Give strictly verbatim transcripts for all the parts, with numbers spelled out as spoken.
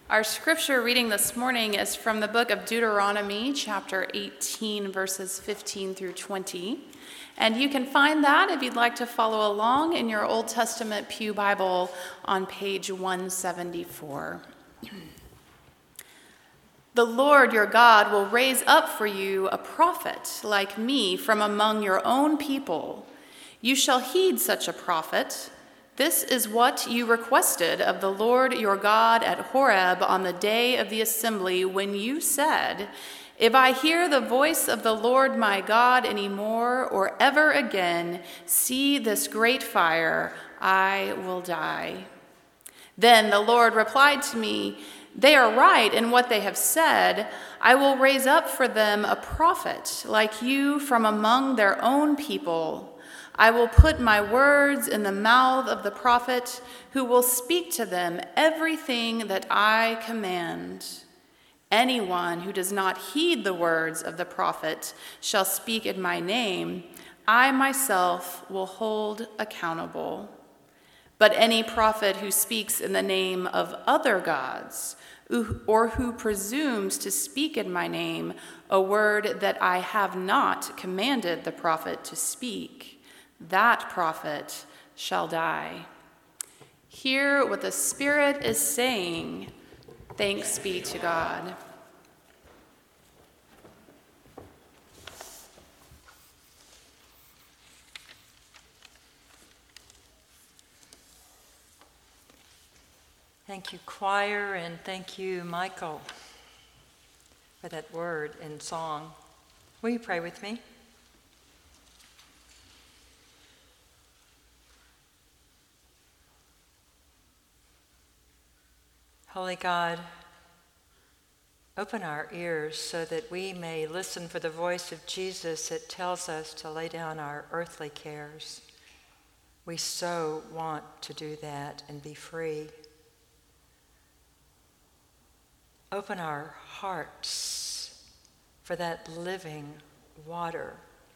Our scripture reading this morning is from the book of Deuteronomy, chapter eighteen, verses fifteen through twenty. And you can find that if you'd like to follow along in your Old Testament Pew Bible on page one seventy-four. The Lord your God will raise up for you a prophet like me from among your own people. You shall heed such a prophet. This is what you requested of the Lord your God at Horeb on the day of the assembly when you said, "If I hear the voice of the Lord my God any more or ever again see this great fire, I will die." Then the Lord replied to me, "They are right in what they have said. I will raise up for them a prophet like you from among their own people. I will put my words in the mouth of the prophet who will speak to them everything that I command. Anyone who does not heed the words of the prophet shall speak in my name. I myself will hold accountable. But any prophet who speaks in the name of other gods, or who presumes to speak in my name a word that I have not commanded the prophet to speak, that prophet shall die." Hear what the Spirit is saying. Thanks be to God. Thank you, choir, and thank you, Michael, for that word and song. Will you pray with me? Holy God, open our ears so that we may listen for the voice of Jesus that tells us to lay down our earthly cares. We so want to do that and be free. Open our hearts for that living water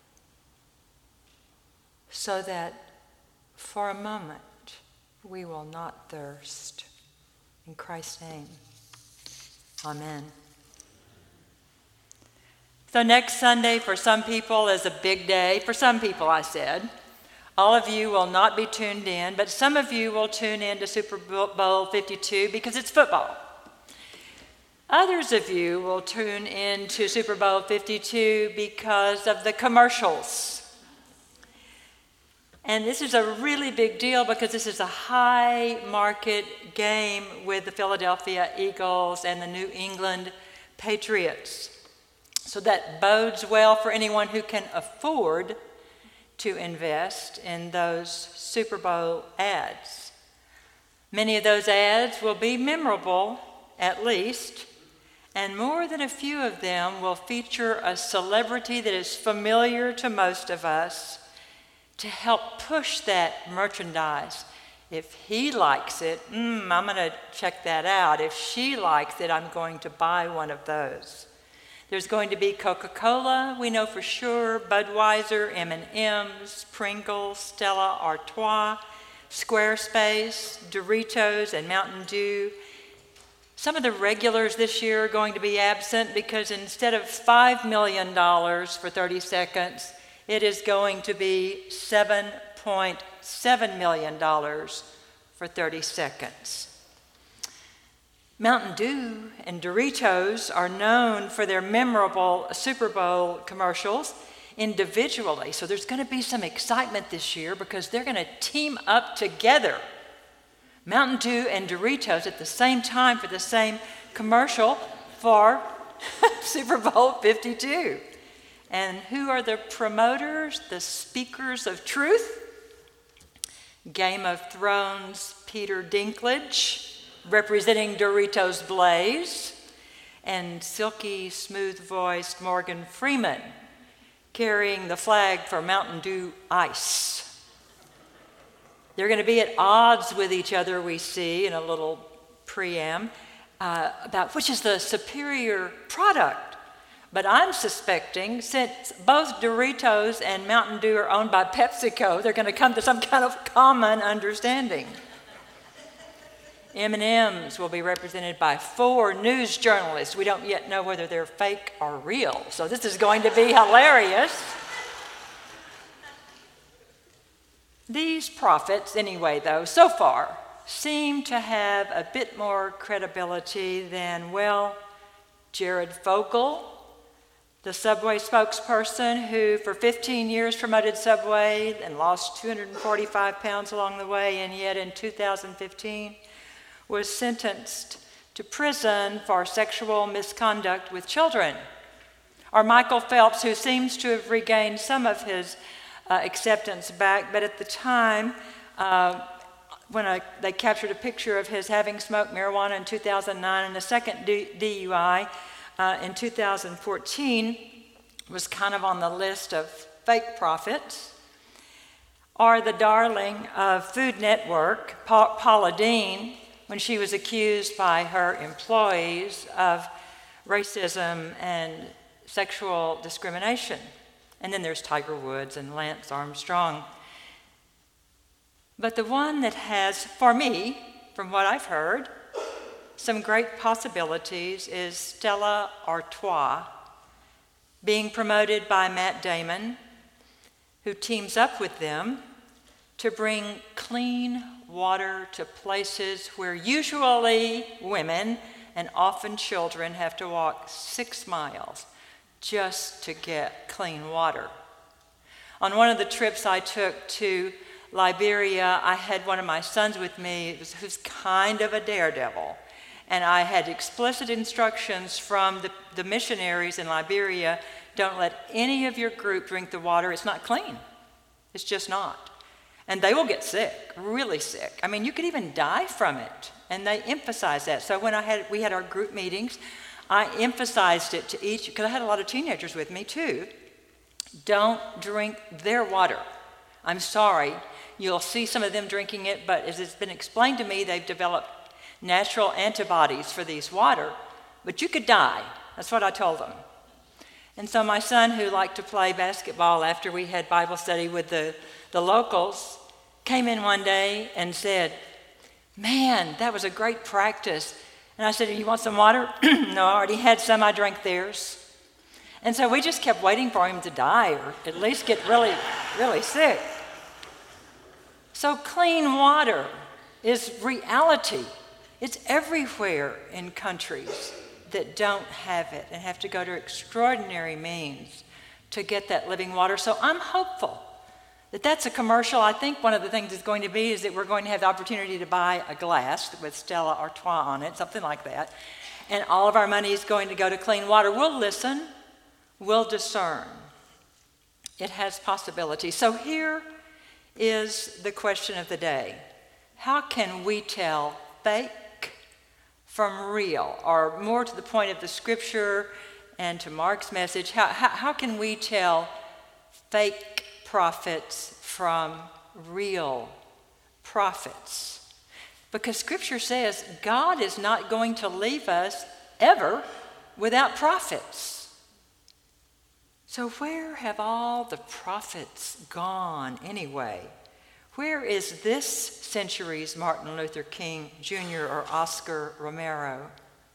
so that for a moment we will not thirst. In Christ's name, amen. So next Sunday for some people is a big day. For some people, I said. All of you will not be tuned in, but some of you will tune in to Super Bowl fifty-two because it's football. Others of you will tune in to Super Bowl fifty-two because of the commercials. And this is a really big deal because this is a high market game with the Philadelphia Eagles and the New England Patriots. So that bodes well for anyone who can afford to invest in those Super Bowl ads. Many of those ads will be memorable, at least, and more than a few of them will feature a celebrity that is familiar to most of us to help push that merchandise. If he likes it, mm, I'm going to check that out. If she likes it, I'm going to buy one of those. There's going to be Coca-Cola, we know for sure, Budweiser, M and M's, Pringles, Stella Artois, Squarespace, Doritos, and Mountain Dew. Some of the regulars this year are going to be absent because instead of five million dollars for thirty seconds, it is going to be seven point seven million dollars for thirty seconds. Mountain Dew and Doritos are known for their memorable Super Bowl commercials individually. So there's going to be some excitement this year because they're going to team up together. Mountain Dew and Doritos at the same time for the same commercial for Super Bowl fifty-two. And who are the promoters, the speakers of truth? Game of Thrones Peter Dinklage, representing Doritos Blaze, and silky, smooth-voiced Morgan Freeman, carrying the flag for Mountain Dew Ice. They're going to be at odds with each other, we see in a little preamble, uh, about which is the superior product. But I'm suspecting, since both Doritos and Mountain Dew are owned by PepsiCo, they're going to come to some kind of common understanding. M and M's will be represented by four news journalists. We don't yet know whether they're fake or real, so this is going to be hilarious. These prophets, anyway, though, so far, seem to have a bit more credibility than, well, Jared Fogle, the Subway spokesperson who for fifteen years promoted Subway and lost two hundred forty-five pounds along the way, and yet in two thousand fifteen was sentenced to prison for sexual misconduct with children. Or Michael Phelps, who seems to have regained some of his uh, acceptance back, but at the time, uh, when I, they captured a picture of his having smoked marijuana in two thousand nine and a second D- DUI uh, in two thousand fourteen, was kind of on the list of fake prophets. Or the darling of Food Network, pa- Paula Deen, when she was accused by her employees of racism and sexual discrimination. And then there's Tiger Woods and Lance Armstrong. But the one that has, for me, from what I've heard, some great possibilities is Stella Artois, being promoted by Matt Damon, who teams up with them to bring clean water to places where usually women and often children have to walk six miles just to get clean water. On one of the trips I took to Liberia, I had one of my sons with me who's kind of a daredevil. And I had explicit instructions from the, the missionaries in Liberia, don't let any of your group drink the water. It's not clean. It's just not. And they will get sick, really sick. I mean, you could even die from it. And they emphasize that. So when I had we had our group meetings, I emphasized it to each, because I had a lot of teenagers with me too. Don't drink their water. I'm sorry. You'll see some of them drinking it, but as it's been explained to me, they've developed natural antibodies for these water. But you could die. That's what I told them. And so my son, who liked to play basketball after we had Bible study with the, the locals, came in one day and said, "Man, that was a great practice." And I said, "You want some water?" "No, I already had some. I drank theirs." And so we just kept waiting for him to die or at least get really, really sick. So clean water is reality. It's everywhere in countries that don't have it and have to go to extraordinary means to get that living water. So I'm hopeful that that's a commercial. I think one of the things it's going to be is that we're going to have the opportunity to buy a glass with Stella Artois on it, something like that, and all of our money is going to go to clean water. We'll listen, we'll discern. It has possibilities. So here is the question of the day. How can we tell fake from real? Or more to the point of the scripture and to Mark's message, how, how, how can we tell fake prophets from real prophets? Because scripture says God is not going to leave us ever without prophets. So where have all the prophets gone anyway? Where is this century's Martin Luther King Junior or Oscar Romero?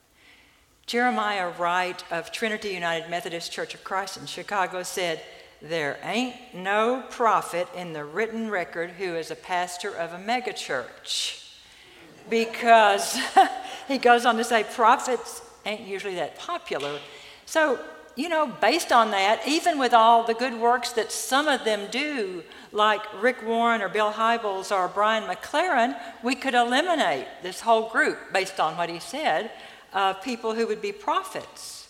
Jeremiah Wright of Trinity United Methodist Church of Christ in Chicago said, "There ain't no prophet in the written record who is a pastor of a megachurch." Because he goes on to say prophets ain't usually that popular. So, you know, based on that, even with all the good works that some of them do, like Rick Warren or Bill Hybels or Brian McLaren, we could eliminate this whole group, based on what he said, of people who would be prophets.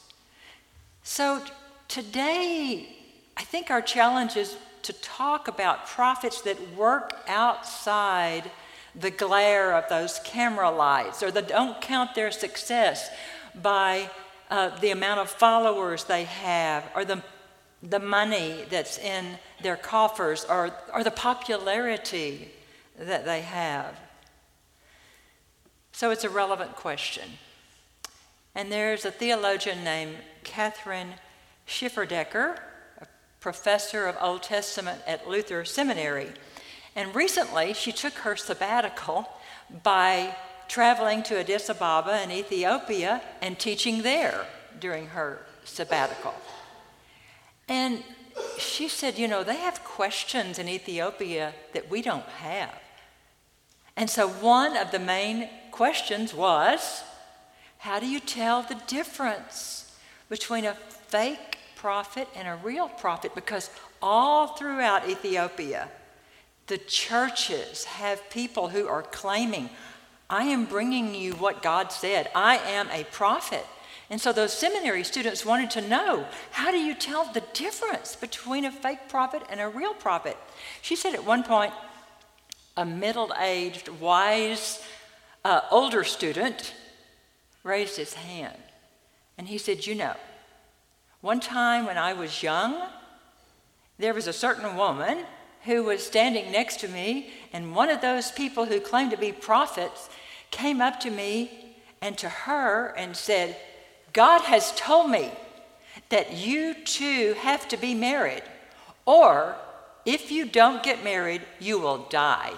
So today, I think our challenge is to talk about prophets that work outside the glare of those camera lights, or that don't count their success by uh, the amount of followers they have, or the the money that's in their coffers, or, or the popularity that they have. So it's a relevant question. And there's a theologian named Catherine Schifferdecker, a professor of Old Testament at Luther Seminary. And recently she took her sabbatical by traveling to Addis Ababa in Ethiopia and teaching there during her sabbatical. And she said, you know, they have questions in Ethiopia that we don't have. And so one of the main questions was, how do you tell the difference between a fake prophet and a real prophet? Because all throughout Ethiopia, the churches have people who are claiming, I am bringing you what God said. I am a prophet. And so those seminary students wanted to know, how do you tell the difference between a fake prophet and a real prophet? She said at one point, a middle-aged, wise, uh, older student raised his hand. And he said, you know, one time when I was young, there was a certain woman who was standing next to me, and one of those people who claimed to be prophets came up to me and to her and said, God has told me that you two have to be married, or if you don't get married, you will die.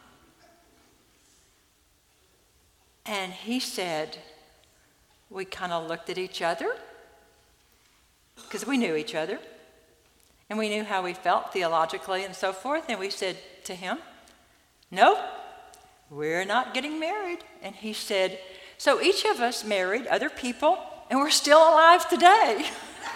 And he said, we kind of looked at each other, because we knew each other, and we knew how we felt theologically and so forth, and we said to him, no, we're not getting married. And he said, so each of us married other people, and we're still alive today.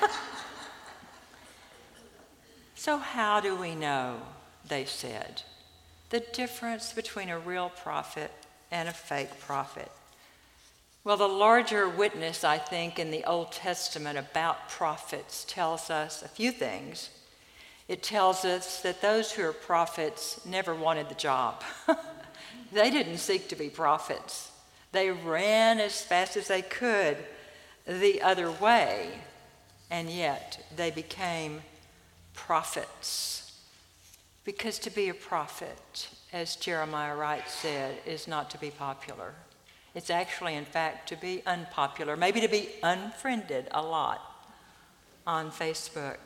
So how do we know, they said, the difference between a real prophet and a fake prophet? Well, the larger witness, I think, in the Old Testament about prophets tells us a few things. It tells us that those who are prophets never wanted the job. They didn't seek to be prophets. They ran as fast as they could the other way, and yet they became prophets. Because to be a prophet, as Jeremiah Wright said, is not to be popular. It's actually, in fact, to be unpopular, maybe to be unfriended a lot on Facebook.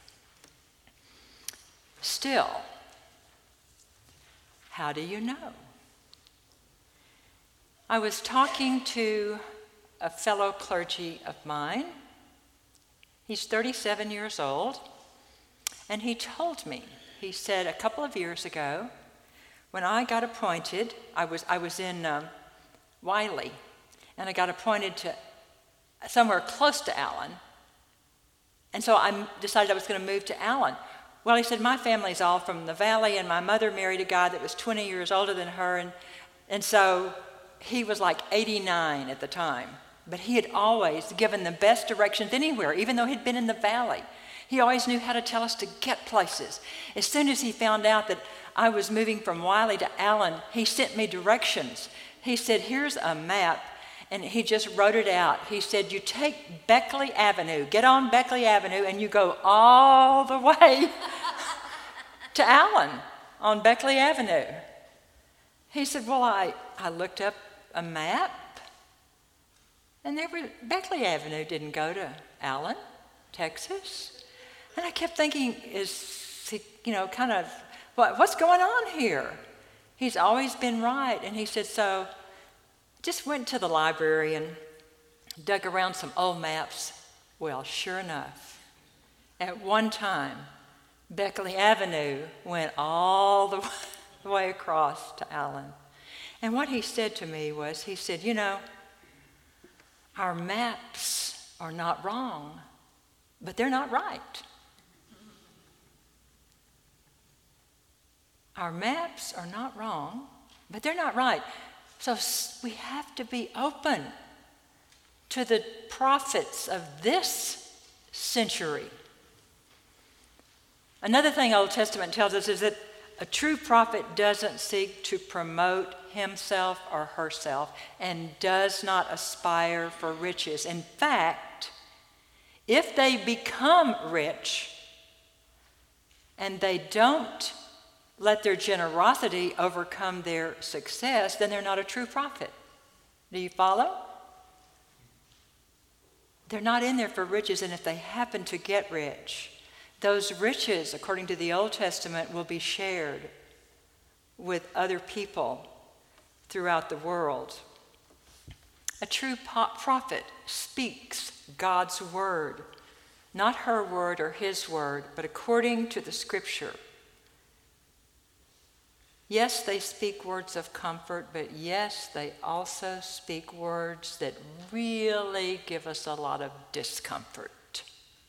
Still, how do you know? I was talking to a fellow clergy of mine. He's thirty-seven years old, and he told me, he said a couple of years ago, when I got appointed, I was I was in um, Wiley, and I got appointed to somewhere close to Allen, and so I decided I was going to move to Allen. Well, he said, my family's all from the valley, and my mother married a guy that was twenty years older than her, and, and so he was like eighty-nine at the time. But he had always given the best directions anywhere, even though he'd been in the valley. He always knew how to tell us to get places. As soon as he found out that I was moving from Wiley to Allen, he sent me directions. He said, here's a map, and he just wrote it out. He said, you take Beckley Avenue, get on Beckley Avenue, and you go all the way to Allen on Beckley Avenue. He said, well, I, I looked up a map, and there were, Beckley Avenue didn't go to Allen, Texas. And I kept thinking, is he, you know, kind of, what, what's going on here? He's always been right. And he said, so just went to the library and dug around some old maps. Well, sure enough, at one time, Beckley Avenue went all the way across to Allen. And what he said to me was, he said, you know, our maps are not wrong, but they're not right. Our maps are not wrong, but they're not right. So we have to be open to the prophets of this century. Another thing Old Testament tells us is that a true prophet doesn't seek to promote himself or herself and does not aspire for riches. In fact, if they become rich and they don't let their generosity overcome their success, then they're not a true prophet. Do you follow? They're not in there for riches, and if they happen to get rich, those riches, according to the Old Testament, will be shared with other people throughout the world. A true prophet speaks God's word, not her word or his word, but according to the scripture. Yes, they speak words of comfort, but yes, they also speak words that really give us a lot of discomfort.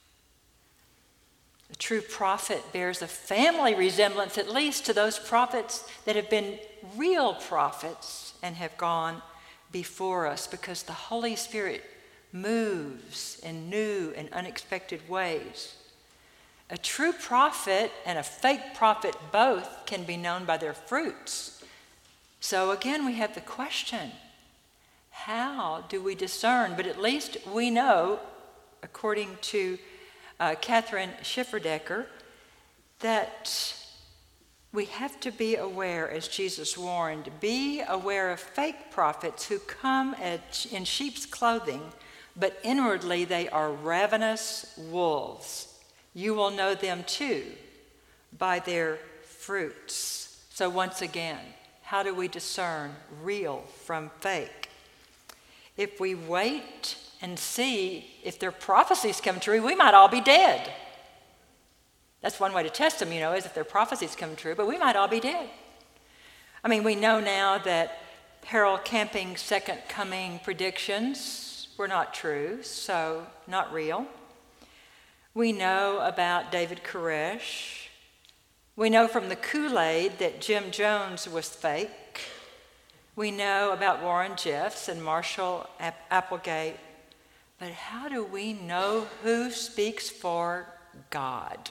A true prophet bears a family resemblance, at least, to those prophets that have been real prophets and have gone before us, because the Holy Spirit moves in new and unexpected ways. A true prophet and a fake prophet both can be known by their fruits. So again, we have the question, how do we discern? But at least we know, according to uh, Catherine Schifferdecker, that we have to be aware, as Jesus warned, be aware of fake prophets who come at, in sheep's clothing, but inwardly they are ravenous wolves. You will know them too by their fruits. So once again, how do we discern real from fake? If we wait and see if their prophecies come true, we might all be dead. That's one way to test them, you know, is if their prophecies come true, but we might all be dead. I mean, we know now that Harold Camping's second coming predictions were not true, so not real. We know about David Koresh. We know from the Kool-Aid that Jim Jones was fake. We know about Warren Jeffs and Marshall Applegate. But how do we know who speaks for God?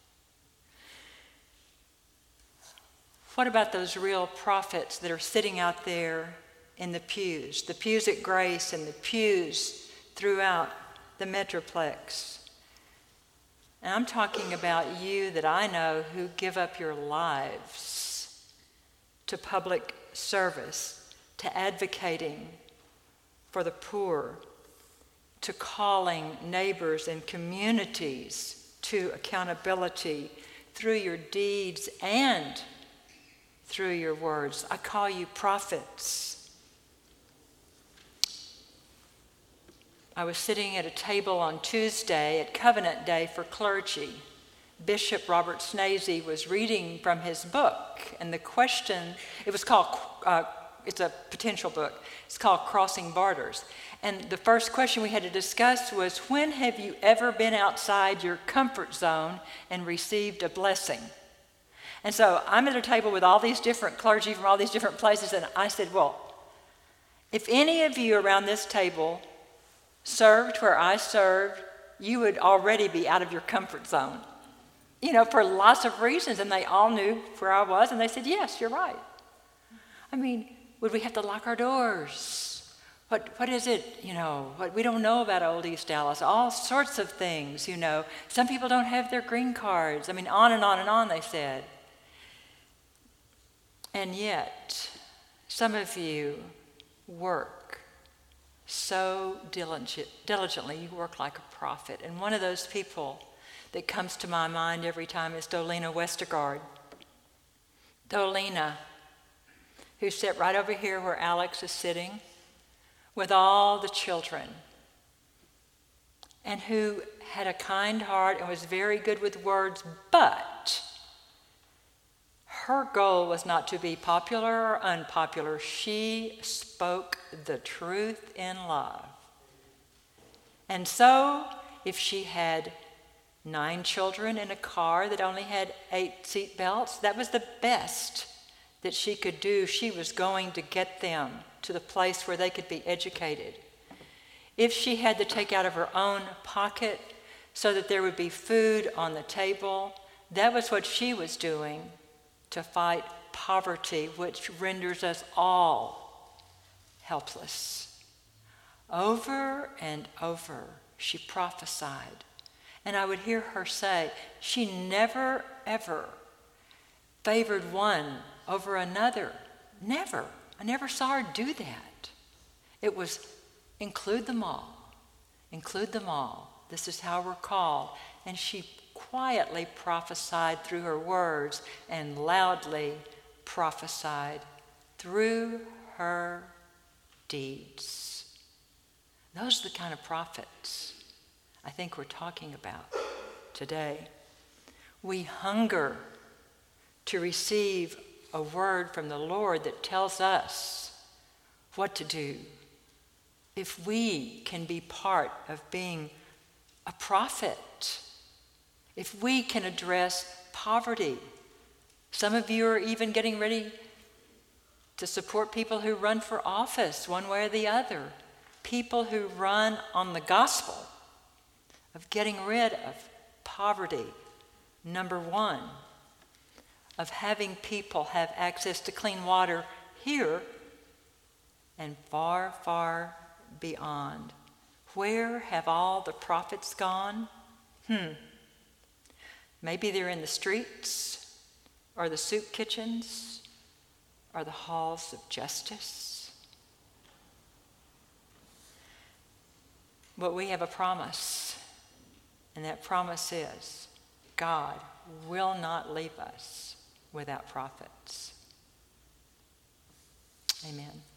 What about those real prophets that are sitting out there in the pews, the pews at Grace and the pews throughout the Metroplex? And I'm talking about you that I know who give up your lives to public service, to advocating for the poor, to calling neighbors and communities to accountability through your deeds and through your words. I call you prophets. I was sitting at a table on Tuesday at Covenant Day for clergy. Bishop Robert Snazy was reading from his book, and the question, it was called, uh, it's a potential book, it's called Crossing Borders. And the first question we had to discuss was, when have you ever been outside your comfort zone and received a blessing? And so I'm at a table with all these different clergy from all these different places, and I said, well, if any of you around this table served where I served, you would already be out of your comfort zone. You know, for lots of reasons, and they all knew where I was, and they said, yes, you're right. I mean, would we have to lock our doors? What What is it, you know, what we don't know about Old East Dallas, all sorts of things, you know. Some people don't have their green cards. I mean, on and on and on, they said. And yet, some of you work so diligent, diligently, you work like a prophet. And one of those people that comes to my mind every time is Dolina Westergaard. Dolina, who sat right over here where Alex is sitting, with all the children, and who had a kind heart and was very good with words, but her goal was not to be popular or unpopular. She spoke the truth in love. And so, if she had nine children in a car that only had eight seat belts, that was the best that she could do. She was going to get them to the place where they could be educated. If she had to take out of her own pocket so that there would be food on the table, that was what she was doing to fight poverty, which renders us all helpless. Over and over, she prophesied. And I would hear her say, she never, ever favored one over another. Never. I never saw her do that. It was include them all. Include them all. This is how we're called. And she quietly prophesied through her words and loudly prophesied through her deeds. Those are the kind of prophets I think we're talking about today. We hunger to receive a word from the Lord that tells us what to do. If we can be part of being a prophet, if we can address poverty. Some of you are even getting ready to support people who run for office one way or the other. People who run on the gospel of getting rid of poverty, number one, of having people have access to clean water here and far, far beyond. Where have all the prophets gone? Hmm. Maybe they're in the streets, or the soup kitchens, or the halls of justice. But we have a promise, and that promise is God will not leave us without prophets. Amen.